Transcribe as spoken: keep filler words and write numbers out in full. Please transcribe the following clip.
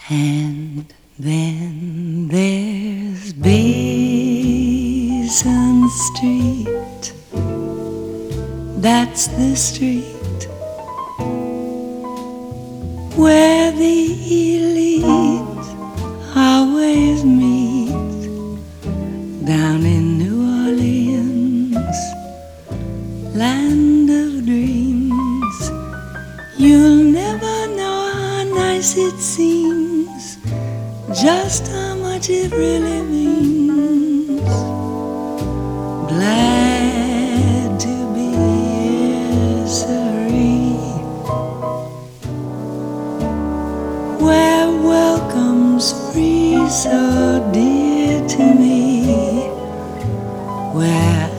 And then there's Basin Street. That's the street where the elite always meet. Down in New Orleans, land of dreams, you'll never know how nice it seems, just how much it really means. Glad to be here, Surrey, where welcome's free, so dear to me, where